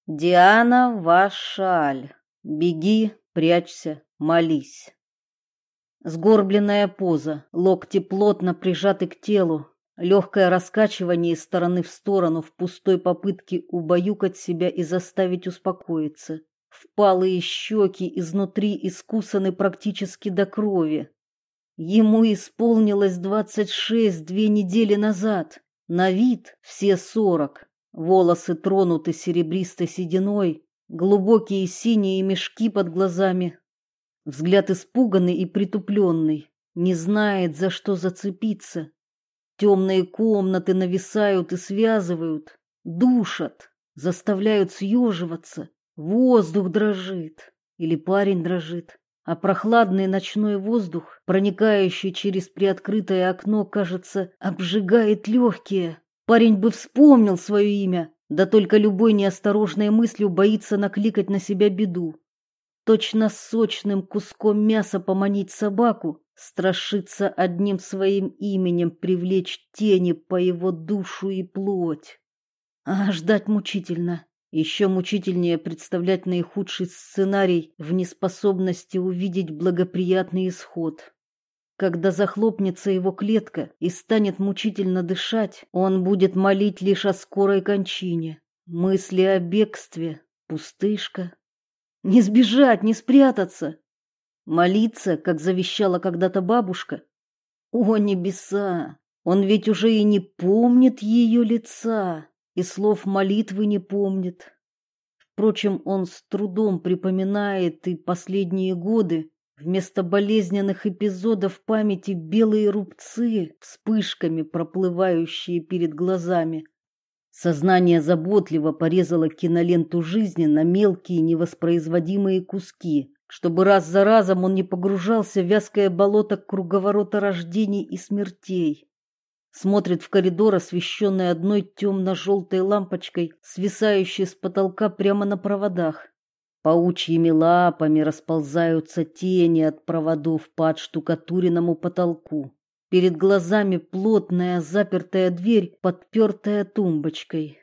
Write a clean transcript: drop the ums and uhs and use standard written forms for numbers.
Диана Вашаль. Беги, прячься, молись. Сгорбленная поза, локти плотно прижаты к телу, легкое раскачивание из стороны в сторону в пустой попытке убаюкать себя и заставить успокоиться. Впалые щеки изнутри искусаны практически до крови. Ему исполнилось 26 2 недели назад, на вид все 40. Волосы тронуты серебристой сединой, глубокие синие мешки под глазами. Взгляд испуганный и притупленный, не знает, за что зацепиться. Темные комнаты нависают и связывают, душат, заставляют съеживаться. Воздух дрожит, или парень дрожит, а прохладный ночной воздух, проникающий через приоткрытое окно, кажется, обжигает легкие. Парень бы вспомнил свое имя, да только любой неосторожной мыслью боится накликать на себя беду. Точно сочным куском мяса поманить собаку, страшится одним своим именем привлечь тени по его душу и плоть. А ждать мучительно. Еще мучительнее представлять наихудший сценарий в неспособности увидеть благоприятный исход. Когда захлопнется его клетка и станет мучительно дышать, он будет молить лишь о скорой кончине. Мысли о бегстве, пустышка. Не сбежать, не спрятаться. Молиться, как завещала когда-то бабушка. О, небеса! Он ведь уже и не помнит ее лица, и слов молитвы не помнит. Впрочем, он с трудом припоминает и последние годы. Вместо болезненных эпизодов памяти белые рубцы, вспышками проплывающие перед глазами. Сознание заботливо порезало киноленту жизни на мелкие невоспроизводимые куски, чтобы раз за разом он не погружался в вязкое болото круговорота рождений и смертей. Смотрит в коридор, освещенный одной темно-желтой лампочкой, свисающей с потолка прямо на проводах. Паучьими лапами расползаются тени от проводов по отштукатуренному потолку. Перед глазами плотная запертая дверь, подпертая тумбочкой.